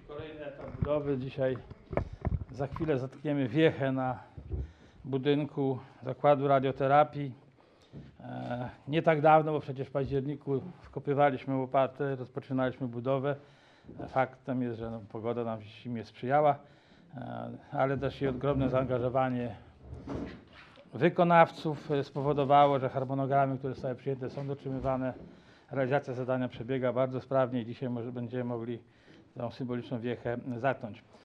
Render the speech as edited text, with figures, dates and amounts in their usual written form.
Kolejny etap budowy. Dzisiaj za chwilę zatkniemy wiechę na budynku Zakładu Radioterapii. Nie tak dawno, bo przecież w październiku wkopywaliśmy łopaty, rozpoczynaliśmy budowę. Faktem jest, że pogoda nam w zimie sprzyjała, ale też i ogromne zaangażowanie wykonawców spowodowało, że harmonogramy, które zostały przyjęte, są dotrzymywane. Realizacja zadania przebiega bardzo sprawnie i dzisiaj będziemy mogli tą symboliczną wiechę zatknąć.